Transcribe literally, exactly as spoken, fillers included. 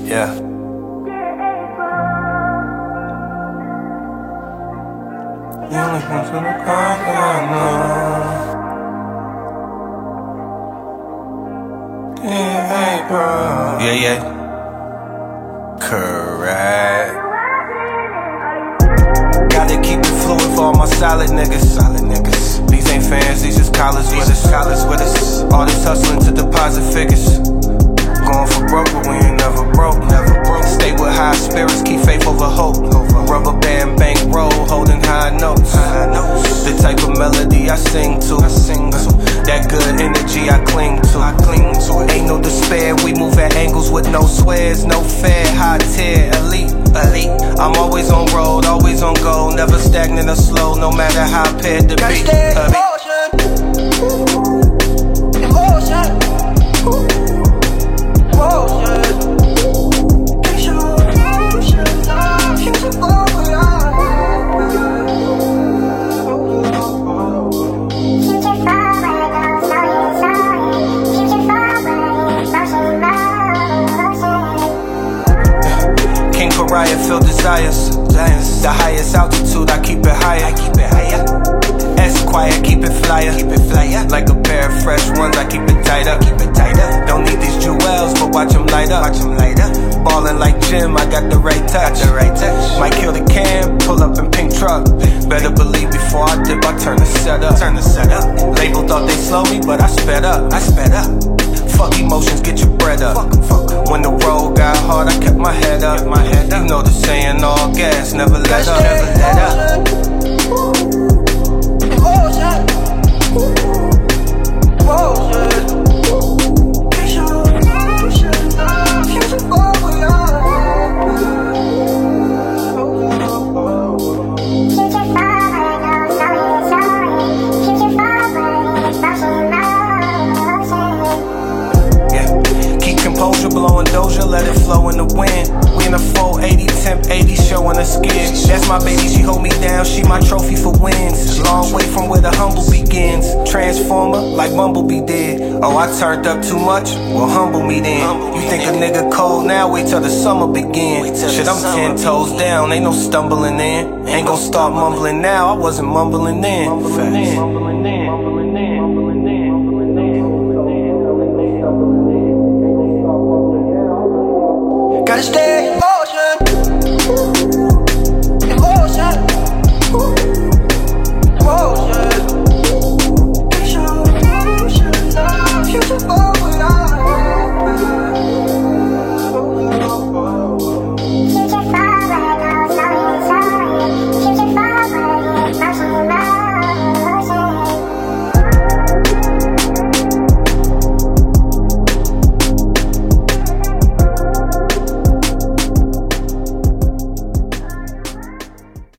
Yeah. You only come to the car, I know. Yeah, bro. Yeah, yeah. Correct. Gotta keep it fluid for all my solid niggas. Solid niggas. These ain't fans, these just college with us. College with us. All this hustling to deposit figures. Going for broke, but we ain't never broke. Never broke. Stay with high spirits, keep faith over hope. Rubber band, bank roll, holding high notes. High notes. The type of melody I sing to. I sing to. That good energy I cling to. I cling to it. Ain't no despair, we move at angles with no swears, no fair, high tier, elite, elite. I'm always on road, always on go, never stagnant or slow, no matter how paired the beat. Emotion, emotion. Pariah, feel desires. The highest altitude, I keep it higher. I keep it higher. Esquire, keep it flyer. Keep it flyer. Like a pair of fresh ones, I keep it tight up. Keep it tight up. Don't need these jewels, but watch them light up. Watch them light up. Ballin' like Jim, I got the right touch. Got the right touch. Might kill the can, pull up in pink truck. Better believe before I dip, I turn the set up. Turn the set up. Label thought they slow me, but I sped up. I sped up. Fuck emotions, get your bread up. Fuck, fuck. When the road got hard, I kept my head up. Kept my head up. You know the saying, all gas, never let up. Never let up. Emotion, emotion. Blowing Doja, let it flow in the wind. We in a four eighty, temp eighty, showing her skin. That's my baby, she hold me down, she my trophy for wins. Long way from where the humble begins. Transformer, like Bumblebee did. Oh, I turned up too much? Well, humble me then. You think a nigga cold now? Wait till the summer begin. Shit, I'm ten toes down, ain't no stumbling in. Ain't gon' start mumbling now, I wasn't mumbling then.